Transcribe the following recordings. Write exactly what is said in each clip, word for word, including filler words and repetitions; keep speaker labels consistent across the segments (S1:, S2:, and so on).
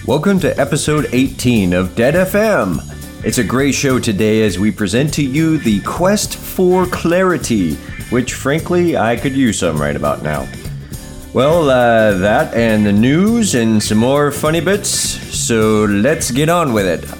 S1: Welcome to episode eighteen of Dead F M. It's a great show today as we present to you the quest for clarity, which frankly I could use some right about now. Well, uh, that and the news and some more funny bits, so let's get on with it.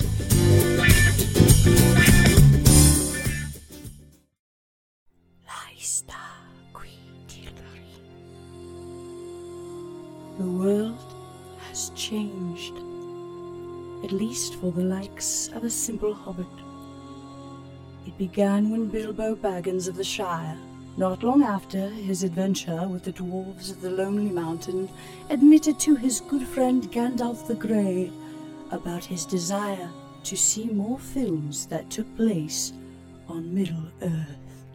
S2: The world has changed, at least for the likes of a simple hobbit. It began when Bilbo Baggins of the Shire, not long after his adventure with the dwarves of the Lonely Mountain, admitted to his good friend Gandalf the Grey about his desire to see more films that took place on Middle-earth.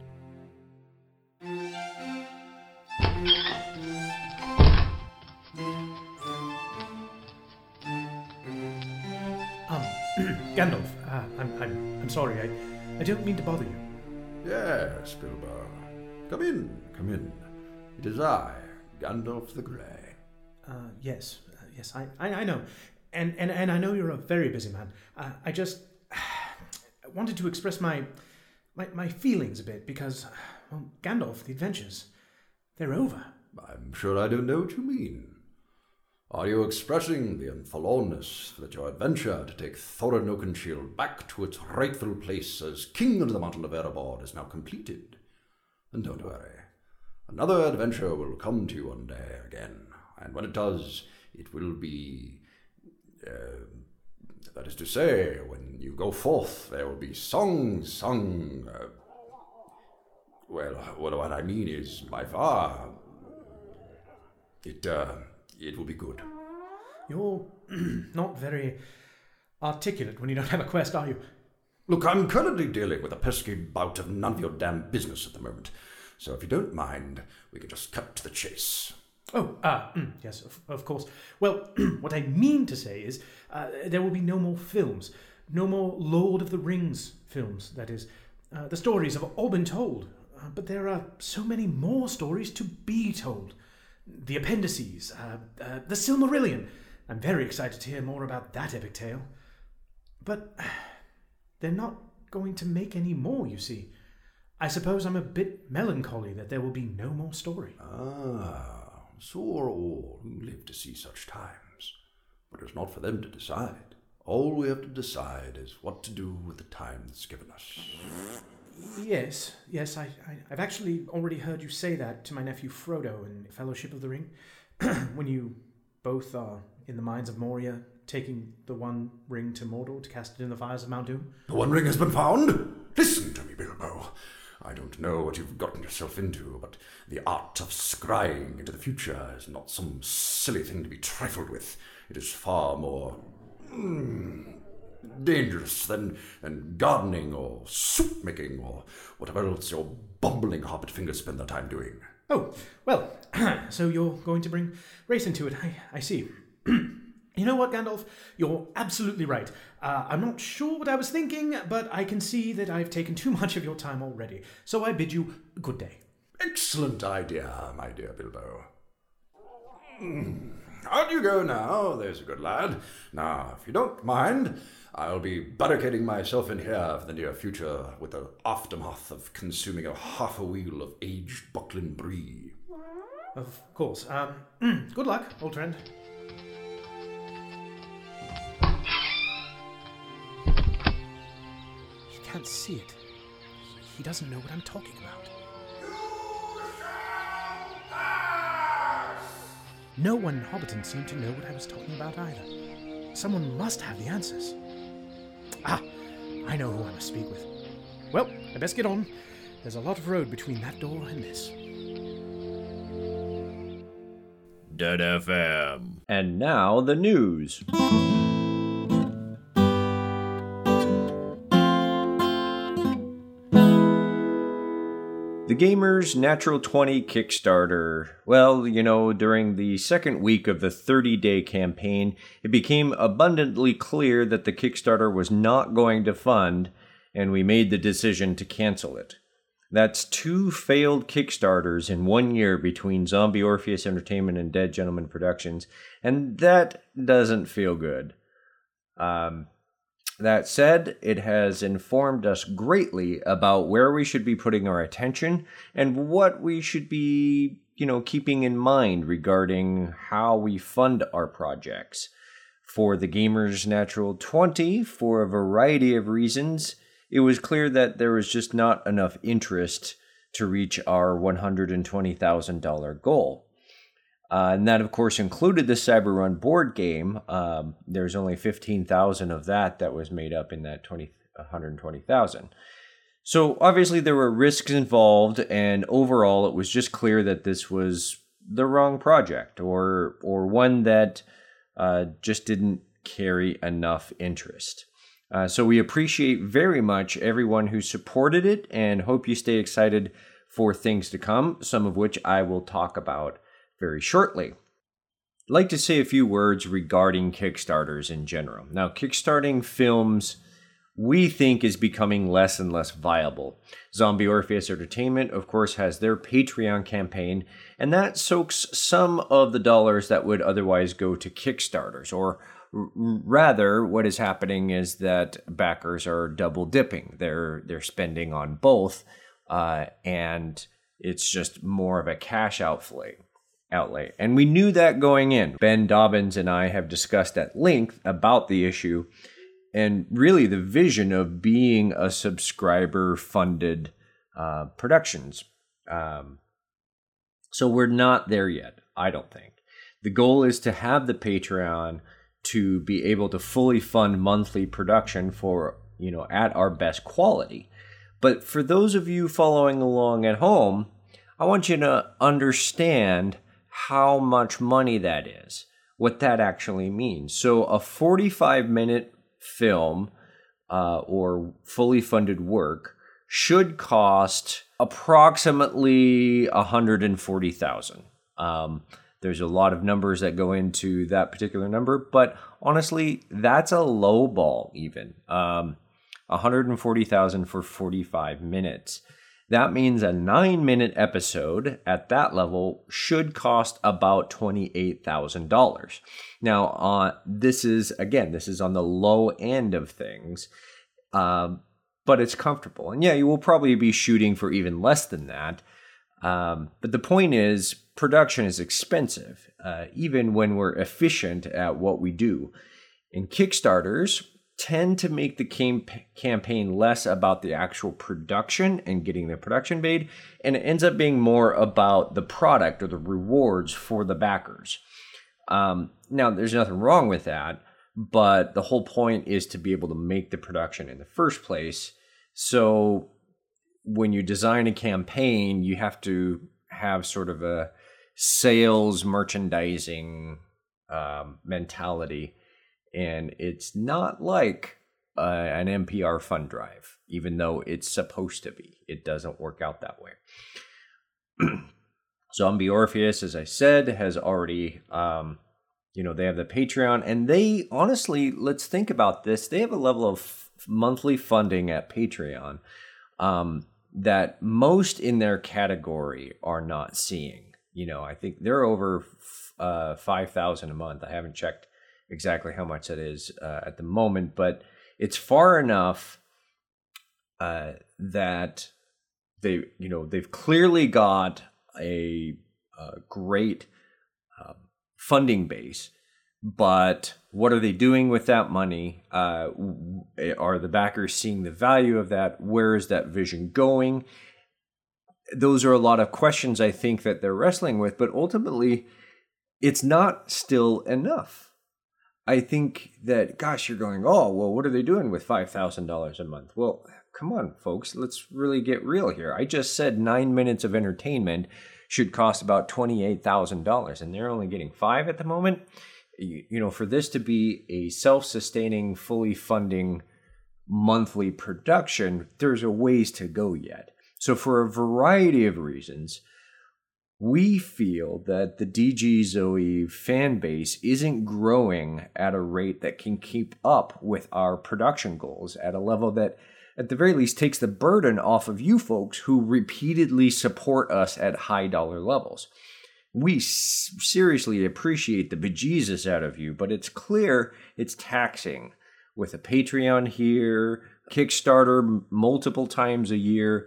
S3: Gandalf, uh, I'm, I'm, I'm sorry, I, I don't mean to bother you.
S4: Yes, Bilbo. Come in, come in. It is I, Gandalf the Grey.
S3: Uh, yes, uh, yes, I, I, I know. And, and, and I know you're a very busy man. Uh, I just uh, wanted to express my, my, my feelings a bit because, well, Gandalf, the adventures, they're over.
S4: I'm sure I don't know what you mean. Are you expressing the unforlornness that your adventure to take Thorin Oakenshield back to its rightful place as King of the Mountain of Erebor is now completed? And don't worry, another adventure will come to you one day again, and when it does, it will be... Uh, that is to say, when you go forth, there will be songs sung... Uh, well, what I mean is, by far, it... Uh, It will be good.
S3: You're not very articulate when you don't have a quest, are you?
S4: Look, I'm currently dealing with a pesky bout of none of your damn business at the moment. So if you don't mind, we can just cut to the chase.
S3: Oh, ah, uh, yes, of, of course. Well, what I mean to say is uh, there will be no more films. No more Lord of the Rings films, that is. Uh, the stories have all been told. Uh, but there are so many more stories to be told. The appendices, uh, uh, the Silmarillion. I'm very excited to hear more about that epic tale. But uh, they're not going to make any more, you see. I suppose I'm a bit melancholy that there will be no more story.
S4: Ah, so are all who live to see such times. But it's not for them to decide. All we have to decide is what to do with the time that's given us.
S3: Yes, yes, I, I, I've actually already heard you say that to my nephew Frodo in Fellowship of the Ring, when you both are in the mines of Moria, taking the one ring to Mordor to cast it in the fires of Mount Doom.
S4: The one ring has been found? Listen to me, Bilbo. I don't know what you've gotten yourself into, but the art of scrying into the future is not some silly thing to be trifled with. It is far more... Mm, dangerous than, than gardening or soup making or whatever else your bumbling hobbit fingers spend their time doing.
S3: Oh, well, so you're going to bring race into it. I, I see. You know what, Gandalf? You're absolutely right. Uh, I'm not sure what I was thinking, but I can see that I've taken too much of your time already. So I bid you good day.
S4: Excellent idea, my dear Bilbo. Mm. Out you go now, there's a good lad. Now, if you don't mind, I'll be barricading myself in here for the near future with the aftermath of consuming a half a wheel of aged Buckland Brie.
S3: Of course. Um, good luck, old friend. He can't see it. He doesn't know what I'm talking about. No one in Hobbiton seemed to know what I was talking about either. Someone must have the answers. Ah, I know who I must speak with. Well, I best get on. There's a lot of road between that door and this.
S1: Dead F M. And now the news. The Gamers Natural twenty Kickstarter. Well, you know, during the second week of the thirty-day campaign, it became abundantly clear that the Kickstarter was not going to fund, and we made the decision to cancel it. That's two failed Kickstarters in one year between Zombie Orpheus Entertainment and Dead Gentleman Productions, and that doesn't feel good. Um, that said, it has informed us greatly about where we should be putting our attention and what we should be, you know, keeping in mind regarding how we fund our projects. For the Gamers Natural twenty, for a variety of reasons, it was clear that there was just not enough interest to reach our one hundred twenty thousand dollars goal. Uh, and that, of course, included the Cyberrun board game. Um, there's only fifteen thousand of that that was made up in that one hundred twenty thousand. So obviously there were risks involved, and overall it was just clear that this was the wrong project, or or one that uh, just didn't carry enough interest. Uh, so we appreciate very much everyone who supported it and hope you stay excited for things to come, some of which I will talk about very shortly. I'd like to say a few words regarding Kickstarters in general. Now, kickstarting films, we think, is becoming less and less viable. Zombie Orpheus Entertainment, of course, has their Patreon campaign, and that soaks some of the dollars that would otherwise go to Kickstarters, or rather, what is happening is that backers are double dipping. They're they're spending on both, uh, and it's just more of a cash outlay. outlay. And we knew that going in. Ben Dobbins and I have discussed at length about the issue and really the vision of being a subscriber-funded uh, productions. Um, so we're not there yet, I don't think. The goal is to have the Patreon to be able to fully fund monthly production for, you know, at our best quality. But for those of you following along at home, I want you to understand how much money that is, what that actually means. So a forty-five minute film uh, or fully funded work should cost approximately one hundred forty thousand dollars. Um, There's a lot of numbers that go into that particular number, but honestly, that's a low ball even. Um, one hundred forty thousand dollars for forty-five minutes. That means a nine-minute episode at that level should cost about twenty-eight thousand dollars. Now, uh, this is, again, this is on the low end of things, um, but it's comfortable. And yeah, you will probably be shooting for even less than that. Um, but the point is, production is expensive, uh, even when we're efficient at what we do. And Kickstarters tend to make the cam- campaign less about the actual production and getting the production made, and it ends up being more about the product or the rewards for the backers. Um, now, there's nothing wrong with that, but the whole point is to be able to make the production in the first place. So when you design a campaign, you have to have sort of a sales merchandising um, mentality. And it's not like uh, an N P R fund drive, even though it's supposed to be. It doesn't work out that way. Zombie Orpheus, as I said, has already, um, you know, they have the Patreon. And they, honestly, let's think about this. They have a level of f- monthly funding at Patreon um, that most in their category are not seeing. You know, I think they're over uh, five thousand dollars a month. I haven't checked exactly how much that is uh, at the moment, but it's far enough uh, that they, you know, they've clearly got a, a great uh, funding base. But what are they doing with that money? Uh, are the backers seeing the value of that? Where is that vision going? Those are a lot of questions I think that they're wrestling with, but ultimately, it's not still enough. I think that, gosh, you're going, oh, well, what are they doing with five thousand dollars a month? Well, come on, folks, let's really get real here. I just said nine minutes of entertainment should cost about twenty-eight thousand dollars, and they're only getting five at the moment. You, you know, for this to be a self-sustaining, fully funding monthly production, there's a ways to go yet. So for a variety of reasons, we feel that the D G Zoe fan base isn't growing at a rate that can keep up with our production goals at a level that at the very least, takes the burden off of you folks who repeatedly support us at high dollar levels. We s- seriously appreciate the bejesus out of you, but it's clear it's taxing with a Patreon here, Kickstarter m- multiple times a year.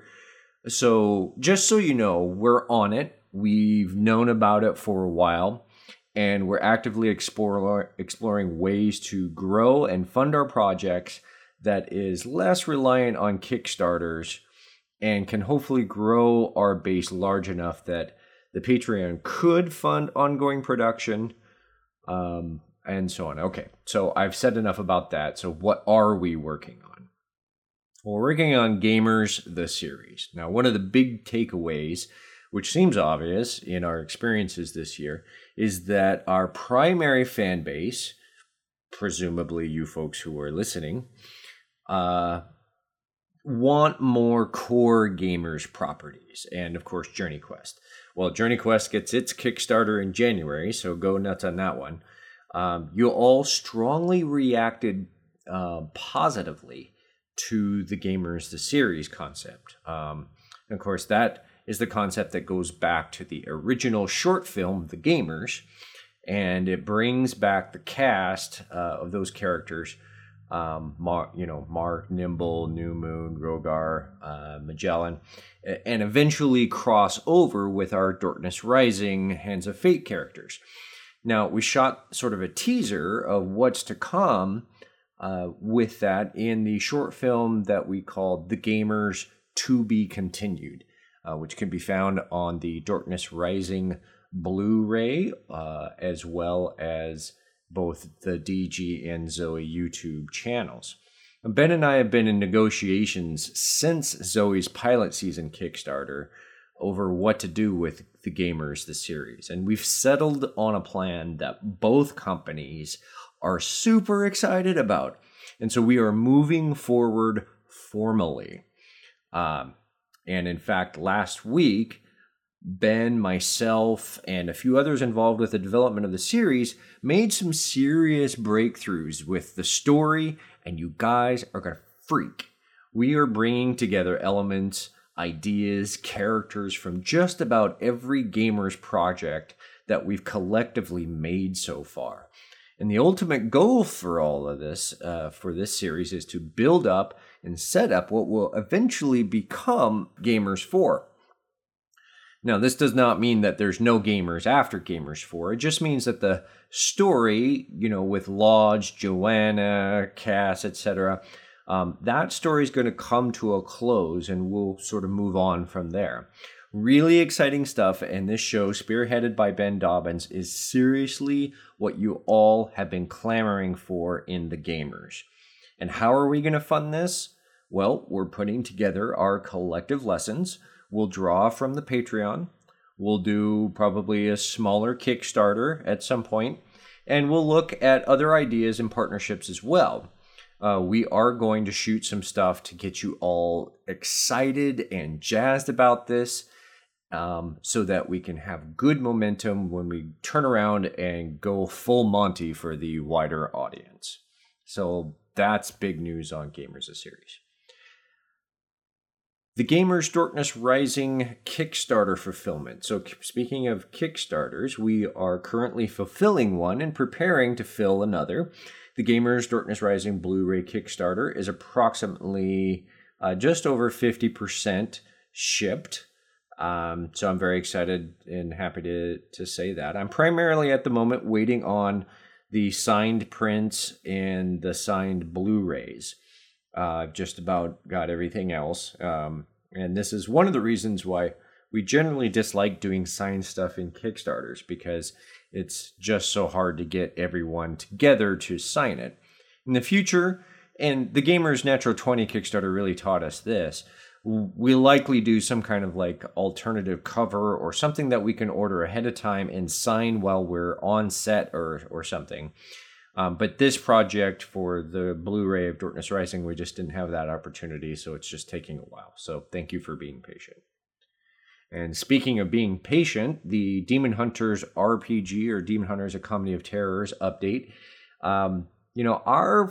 S1: So just so you know, we're on it. We've known about it for a while, and we're actively explore, exploring ways to grow and fund our projects that is less reliant on Kickstarters and can hopefully grow our base large enough that the Patreon could fund ongoing production, um, and so on. Okay, so I've said enough about that. So what are we working on? Well, we're working on Gamers, the series. Now, one of the big takeaways, which seems obvious in our experiences this year, is that our primary fan base, presumably you folks who are listening, uh, want more core Gamers properties, and of course Journey Quest. Well, Journey Quest gets its Kickstarter in January, so go nuts on that one. Um, you all strongly reacted uh, positively to the Gamers, the series concept. Um, and of course, that is the concept that goes back to the original short film, The Gamers, and it brings back the cast uh, of those characters. Um, Mar, you know, Mark, Nimble, New Moon, Rogar, uh, Magellan, and eventually cross over with our Darkness Rising, Hands of Fate characters. Now, we shot sort of a teaser of what's to come uh, with that in the short film that we called The Gamers To Be Continued, uh, which can be found on the Darkness Rising Blu-ray, uh, as well as both the D G and Zoe YouTube channels. Ben and I have been in negotiations since Zoe's pilot season Kickstarter over what to do with The Gamers, the series. And we've settled on a plan that both companies are super excited about. And so we are moving forward formally. Um, and in fact, last week, Ben, myself, and a few others involved with the development of the series made some serious breakthroughs with the story, and you guys are going to freak. We are bringing together elements, ideas, characters from just about every Gamers project that we've collectively made so far. And the ultimate goal for all of this, uh, for this series, is to build up and set up what will eventually become Gamers four. Now, this does not mean that there's no Gamers after Gamers four. It just means that the story, you know, with Lodge, Joanna, Cass, et cetera, um, that story is going to come to a close, and we'll sort of move on from there. Really exciting stuff, and this show, spearheaded by Ben Dobbins, is seriously what you all have been clamoring for in the Gamers. And how are we going to fund this? Well, we're putting together our collective lessons. We'll draw from the Patreon. We'll do probably a smaller Kickstarter at some point, and we'll look at other ideas and partnerships as well. Uh, we are going to shoot some stuff to get you all excited and jazzed about this, um, so that we can have good momentum when we turn around and go full Monty for the wider audience. So that's big news on Gamers, a series. The Gamers Darkness Rising Kickstarter fulfillment. So speaking of Kickstarters, we are currently fulfilling one and preparing to fill another. The Gamers Darkness Rising Blu-ray Kickstarter is approximately uh, just over fifty percent shipped. Um, so I'm very excited and happy to, to say that. I'm primarily at the moment waiting on the signed prints and the signed Blu-rays. Uh, just about got everything else. Um, and this is one of the reasons why we generally dislike doing signed stuff in Kickstarters, because it's just so hard to get everyone together to sign it. In the future, and the Gamers Natural twenty Kickstarter really taught us this, we'll likely do some kind of like alternative cover or something that we can order ahead of time and sign while we're on set or or something. Um, but this project for the Blu-ray of Darkness Rising, we just didn't have that opportunity, so it's just taking a while. So thank you for being patient. And speaking of being patient, the Demon Hunters R P G, or Demon Hunters: A Comedy of Terrors update. Um, you know, our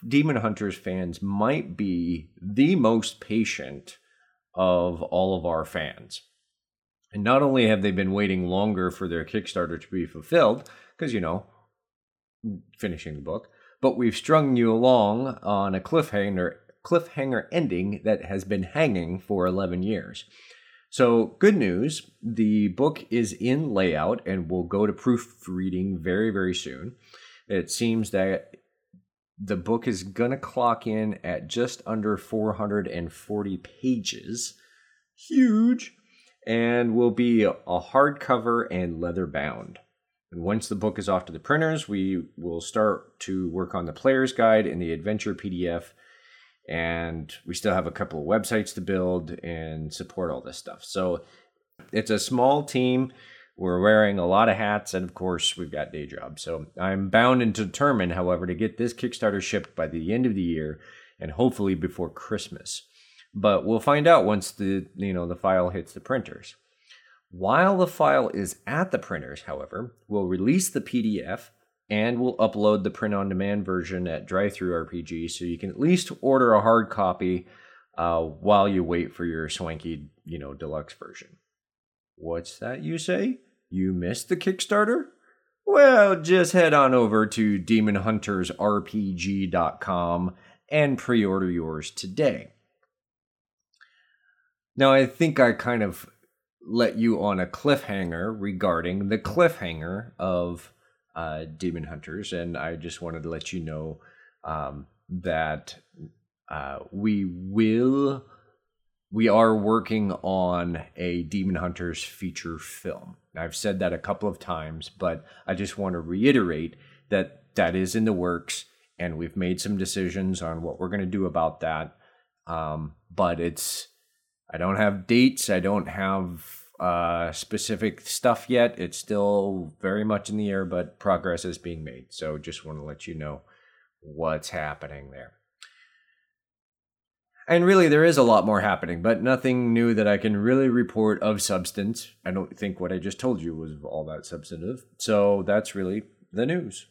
S1: Demon Hunters fans might be the most patient of all of our fans. And not only have they been waiting longer for their Kickstarter to be fulfilled, because, you know, finishing the book, but we've strung you along on a cliffhanger cliffhanger ending that has been hanging for eleven years. So, good news, the book is in layout and will go to proofreading very, very soon. It seems that the book is going to clock in at just under four hundred forty pages. Huge. And will be a hardcover and leather bound. And once the book is off to the printers, we will start to work on the player's guide and the adventure P D F. And we still have a couple of websites to build and support all this stuff. So it's a small team. We're wearing a lot of hats, and of course, we've got day jobs. So I'm bound and determined, however, to get this Kickstarter shipped by the end of the year and hopefully before Christmas. But we'll find out once the you know the file hits the printers. While the file is at the printers, however, we'll release the P D F and we'll upload the print-on-demand version at DriveThruRPG, so you can at least order a hard copy uh, while you wait for your swanky, you know, deluxe version. What's that you say? You missed the Kickstarter? Well, just head on over to demon hunters R P G dot com and pre-order yours today. Now, I think I kind of let you on a cliffhanger regarding the cliffhanger of uh, Demon Hunters, and I just wanted to let you know um, that uh, we will, we are working on a Demon Hunters feature film. I've said that a couple of times, but I just want to reiterate that that is in the works, and we've made some decisions on what we're going to do about that. Um, but it's, I don't have dates. I don't have uh, specific stuff yet. It's still very much in the air, but progress is being made. So just want to let you know what's happening there. And really, there is a lot more happening, but nothing new that I can really report of substance. I don't think what I just told you was all that substantive. So that's really the news.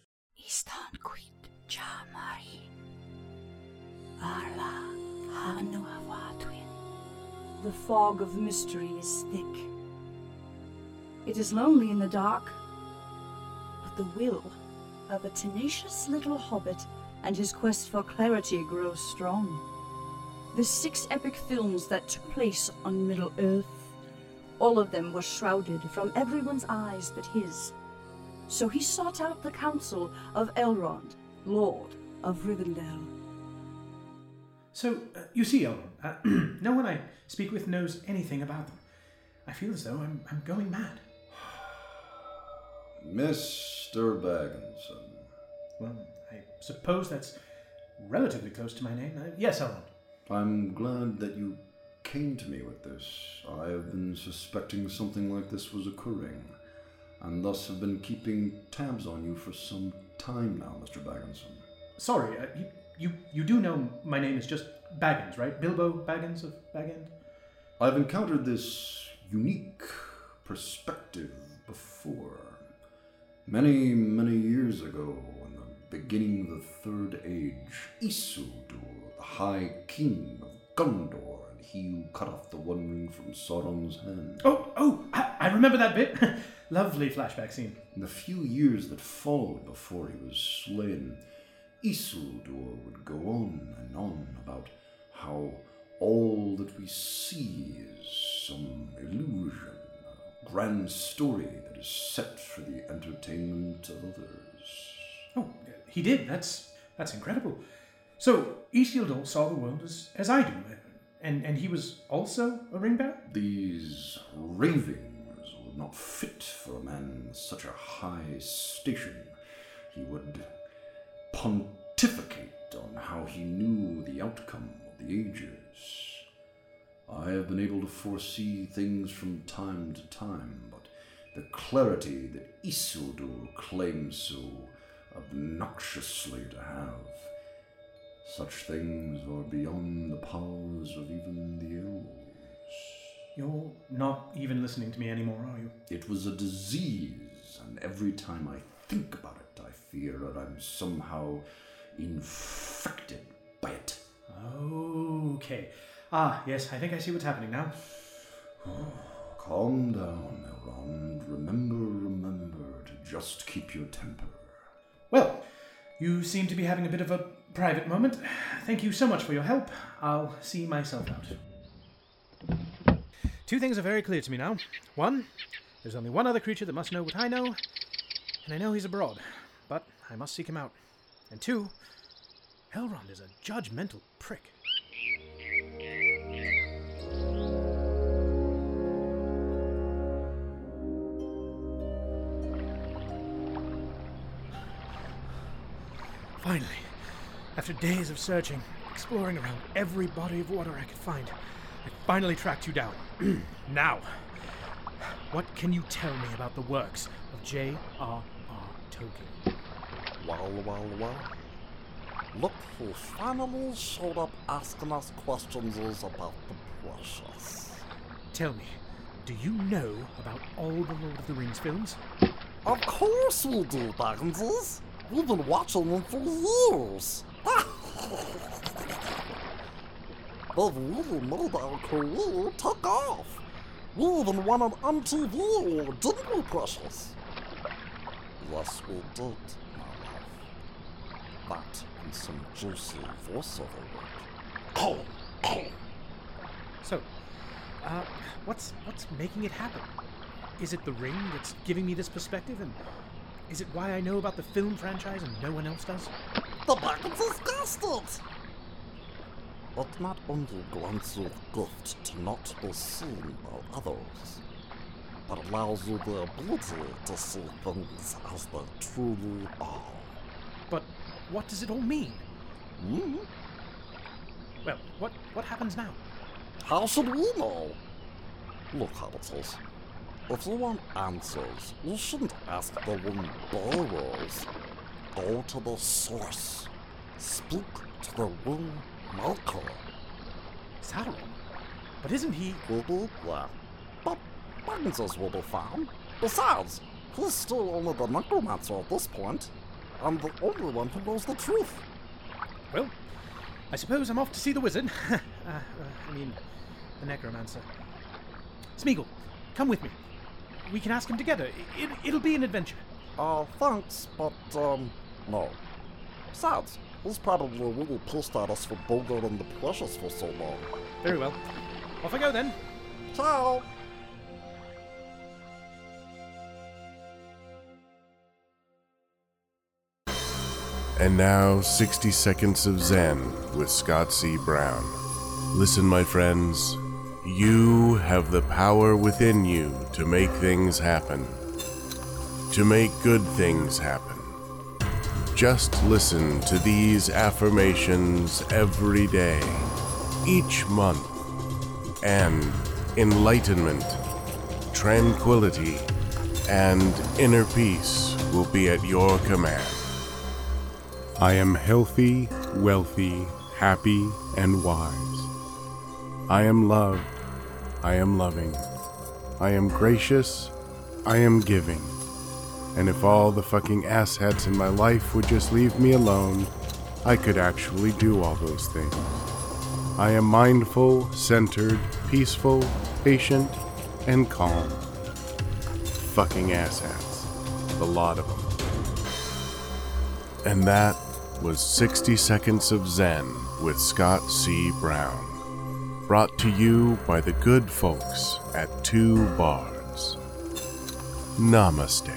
S2: The fog of mystery is thick. It is lonely in the dark, but the will of a tenacious little hobbit and his quest for clarity grows strong. The six epic films that took place on Middle-earth, all of them were shrouded from everyone's eyes but his. So he sought out the counsel of Elrond, Lord of Rivendell.
S3: So, uh, you see, Elrond, uh, no one I speak with knows anything about them. I feel as though I'm, I'm going mad.
S4: Mister Bagginson.
S3: Well, I suppose that's relatively close to my name. Uh, yes, Elrond.
S4: I'm glad that you came to me with this. I have been suspecting something like this was occurring, and thus have been keeping tabs on you for some time now, Mister Bagginson.
S3: Sorry, uh, you, you you do know my name is just Baggins, right? Bilbo Baggins of Bag End?
S4: I've encountered this unique perspective before. Many, many years ago, in the beginning of the Third Age, Isildur, the High King of Gondor, and he who cut off the One Ring from Sauron's hand.
S3: Oh, oh, I, I remember that bit. Lovely flashback scene.
S4: In the few years that followed before he was slain, Isildur would go on and on about how all that we see is some illusion, a grand story that is set for the entertainment of others.
S3: Oh, he did. That's that's incredible. So, Isildur saw the world as, as I do, and, and he was also a ringbearer?
S4: These ravings were not fit for a man in such a high station. He would pontificate on how he knew the outcome of the ages. I have been able to foresee things from time to time, but the clarity that Isildur claims so obnoxiously to have, such things are beyond the powers of even the elves.
S3: You're not even listening to me anymore, are you?
S4: It was a disease, and every time I think about it, I fear that I'm somehow infected by it.
S3: Okay. Ah, yes, I think I see what's happening now.
S4: Calm down, Elrond. Remember, remember to just keep your temper.
S3: Well, you seem to be having a bit of a private moment. Thank you so much for your help. I'll see myself out. Two things are very clear to me now. One, there's only one other creature that must know what I know, and I know he's abroad, but I must seek him out. And two, Elrond is a judgmental prick. Finally, after days of searching, exploring around every body of water I could find, I finally tracked you down. Now, what can you tell me about the works of J R R Tolkien?
S5: Well, well, well. Look who finally showed up asking us questions about the precious.
S3: Tell me, do you know about all the Lord of the Rings films?
S5: Of course we do, Bagginses. We've been watching them for years. They've really made our career take off. We even won an M T V award, didn't we, Precious? Yes, we did, my love. That and some juicy voiceover work.
S3: So, uh, what's what's making it happen? Is it the ring that's giving me this perspective, and is it why I know about the film franchise and no one else does?
S5: The Bagginses guessed it! It not only grants you the gift to not be seen by others, but allows you the ability to see things as they truly are.
S3: But what does it all mean?
S5: Hmm?
S3: Well, what what happens now?
S5: How should we know? Look, Hobbitses, if you want answers, you shouldn't ask the one borrowers. Go to the source. Speak to the one maker.
S3: Sauron? But isn't he...
S5: Maybe, yeah. But Bagginses will be fine. Besides, he's still only the necromancer at this point, and the only one who knows the truth.
S3: Well, I suppose I'm off to see the wizard. uh, uh, I mean, the necromancer. Smeagol, come with me. We can ask him together. It, it'll be an adventure.
S5: Uh, thanks, but, um, no. Besides, he's probably really pissed at us for bothering the precious for so long.
S3: Very well. Off I go then.
S5: Ciao!
S6: And now, sixty Seconds of Zen with Scott C. Brown. Listen, my friends. You have the power within you to make things happen. To make good things happen. Just listen to these affirmations every day, each month, and enlightenment, tranquility, and inner peace will be at your command. I am healthy, wealthy, happy, and wise. I am loved. I am loving. I am gracious. I am giving. And if all the fucking asshats in my life would just leave me alone, I could actually do all those things. I am mindful, centered, peaceful, patient, and calm. Fucking asshats. The lot of them. And that was sixty Seconds of Zen with Scott C. Brown. Brought to you by the good folks at Two Bards. Namaste.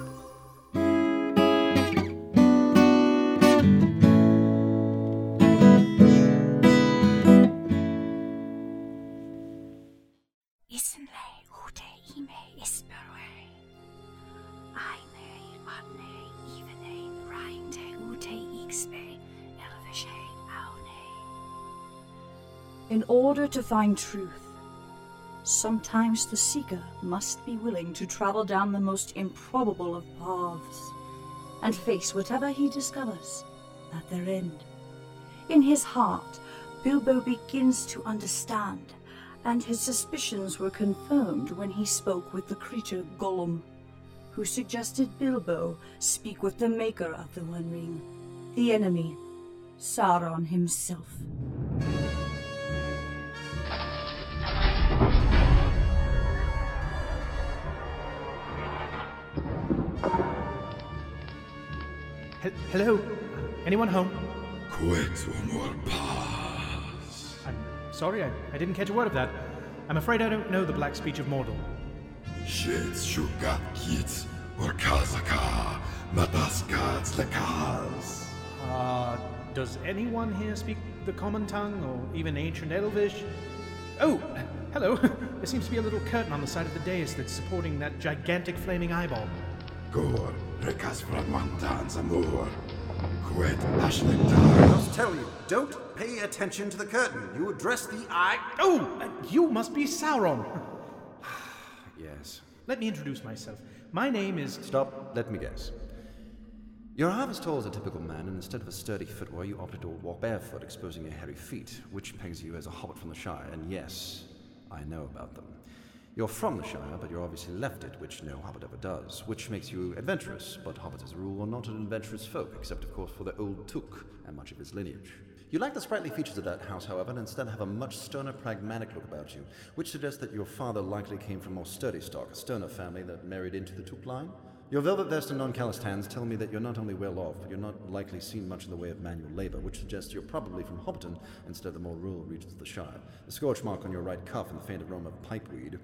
S2: In order to find truth, sometimes the seeker must be willing to travel down the most improbable of paths and face whatever he discovers at their end. In his heart, Bilbo begins to understand, and his suspicions were confirmed when he spoke with the creature Gollum, who suggested Bilbo speak with the maker of the One Ring, the enemy Sauron himself.
S3: He- hello? Anyone home? I'm sorry, I, I didn't catch a word of that. I'm afraid I don't know the black speech of Mordor. Uh, does anyone here speak the common tongue, or even ancient Elvish? Oh, hello. There seems to be a little curtain on the side of the dais that's supporting that gigantic flaming eyeball.
S4: I must tell you, don't pay attention to the curtain. You address the eye.
S3: Oh, uh, you must be Sauron.
S4: Yes.
S3: Let me introduce myself. My name is...
S4: Stop. Let me guess. You're half as tall as a typical man, and instead of a sturdy footwear, you opted to walk barefoot, exposing your hairy feet, which pegs you as a hobbit from the Shire. And yes, I know about them. You're from the Shire, but you're obviously left it, which no hobbit ever does, which makes you adventurous, but hobbits as a rule are not an adventurous folk, except of course for the old Took and much of his lineage. You lack the sprightly features of that house, however, and instead have a much sterner, pragmatic look about you, which suggests that your father likely came from more sturdy stock, a sterner family that married into the Took line. Your velvet vest and non-calloused hands tell me that you're not only well off, but you're not likely seen much in the way of manual labor, which suggests you're probably from Hobbiton instead of the more rural regions of the Shire. The scorch mark on your right cuff and the faint aroma of pipeweed,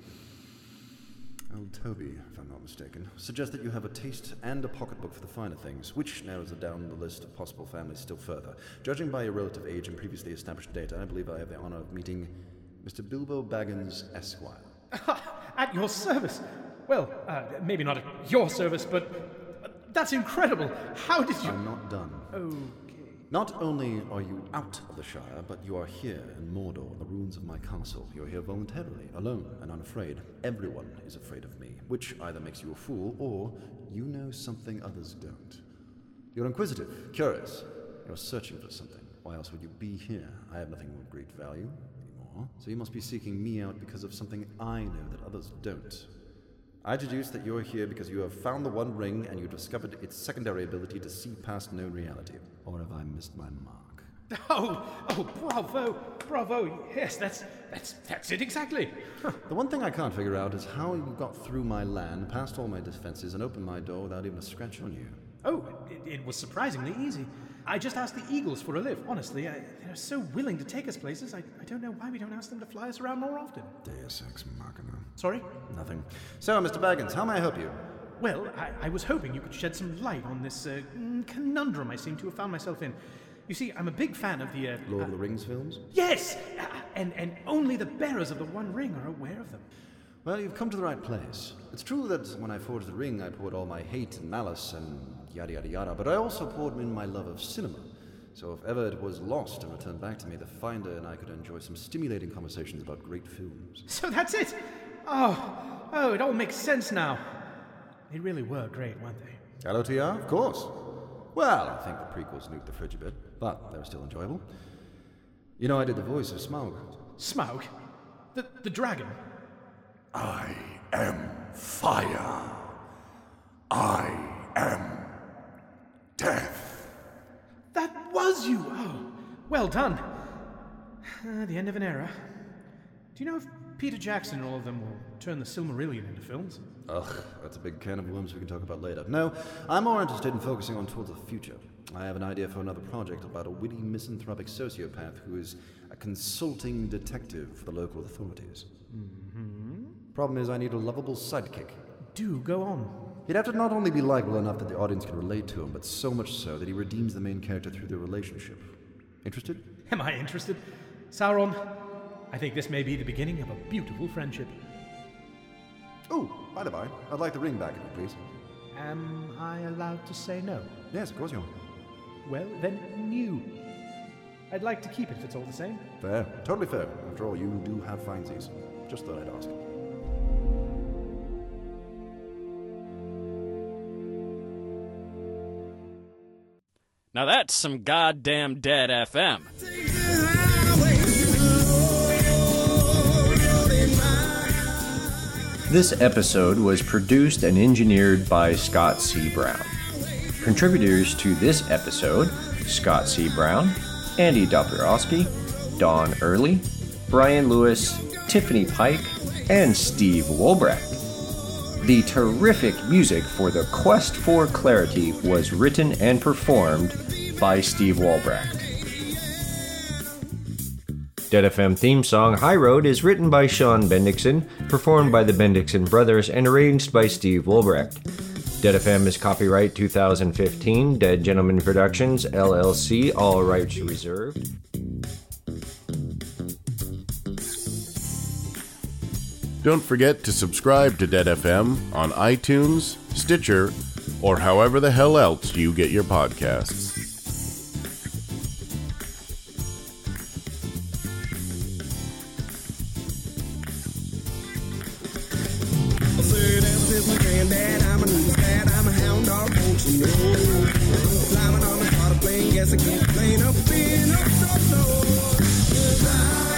S4: old Toby, if I'm not mistaken, suggests that you have a taste and a pocketbook for the finer things, which narrows it down the list of possible families still further. Judging by your relative age and previously established data, I believe I have the honor of meeting Mister Bilbo Baggins, Esquire.
S3: At your service. Well, uh, maybe not at your service, but uh, that's incredible. How did you...
S4: I'm not done.
S3: Okay.
S4: Not only are you out of the Shire, but you are here in Mordor, in the ruins of my castle. You're here voluntarily, alone and unafraid. Everyone is afraid of me, which either makes you a fool or you know something others don't. You're inquisitive, curious. You're searching for something. Why else would you be here? I have nothing of great value anymore, so you must be seeking me out because of something I know that others don't. I deduce that you're here because you have found the One Ring and you discovered its secondary ability to see past known reality. Or have I missed my mark?
S3: Oh, oh, bravo, bravo. Yes, that's that's that's it exactly.
S4: The one thing I can't figure out is how you got through my land, past all my defenses, and opened my door without even a scratch on you.
S3: Oh, it, it was surprisingly easy. I just asked the Eagles for a lift. Honestly, I, they're so willing to take us places. I, I don't know why we don't ask them to fly us around more often.
S4: Deus ex machina.
S3: Sorry?
S4: Nothing. So, Mister Baggins, how may I help you?
S3: Well, I, I was hoping you could shed some light on this uh, conundrum I seem to have found myself in. You see, I'm a big fan of the... Uh,
S4: Lord
S3: uh,
S4: of the Rings films?
S3: Yes! Uh, and, and only the bearers of the One Ring are aware of them.
S4: Well, you've come to the right place. It's true that when I forged the ring, I poured all my hate and malice and yada yada yada, but I also poured in my love of cinema. So if ever it was lost and returned back to me, the finder and I could enjoy some stimulating conversations about great films.
S3: So that's it! Oh, oh, it all makes sense now. They really were great, weren't they?
S4: L O T R, of course. Well, I think the prequels nuked the fridge a bit, but they were still enjoyable. You know, I did the voice of Smaug.
S3: Smaug? The, the dragon?
S6: I am fire. I am death.
S3: That was you! Oh, well done. Uh, the end of an era. Do you know if Peter Jackson and all of them will turn the Silmarillion into films?
S4: Ugh, that's a big can of worms we can talk about later. No, I'm more interested in focusing on towards the future. I have an idea for another project about a witty misanthropic sociopath who is a consulting detective for the local authorities.
S3: Mm-hmm.
S4: Problem is, I need a lovable sidekick.
S3: Do go on.
S4: He'd have to not only be likable enough that the audience can relate to him, but so much so that he redeems the main character through their relationship. Interested?
S3: Am I interested? Sauron, I think this may be the beginning of a beautiful friendship.
S4: Oh, by the by, I'd like the ring back, if you please.
S3: Am I allowed to say no?
S4: Yes, of course you are.
S3: Well, then, new. I'd like to keep it if it's all the same.
S4: Fair. Totally fair. After all, you do have finesies. Just thought I'd ask.
S7: Now that's some goddamn dead F M.
S1: This episode was produced and engineered by Scott C. Brown. Contributors to this episode, Scott C. Brown, Andy Dobrzowski, Don Early, Brian Lewis, Tiffany Pike, and Steve Wolbracht. The terrific music for the Quest for Clarity was written and performed by Steve Wolbracht. Dead F M theme song High Road is written by Sean Bendixson, performed by the Bendixson Brothers, and arranged by Steve Wolbracht. Dead F M is copyright two thousand fifteen, Dead Gentleman Productions, L L C, all rights reserved.
S6: Don't forget to subscribe to Dead F M on iTunes, Stitcher, or however the hell else you get your podcasts.
S8: I said, ever since my granddad, I'm a new dad, I'm a hound dog, won't you know? Climbing on the car, playing, guess I can't complain, up being up so low.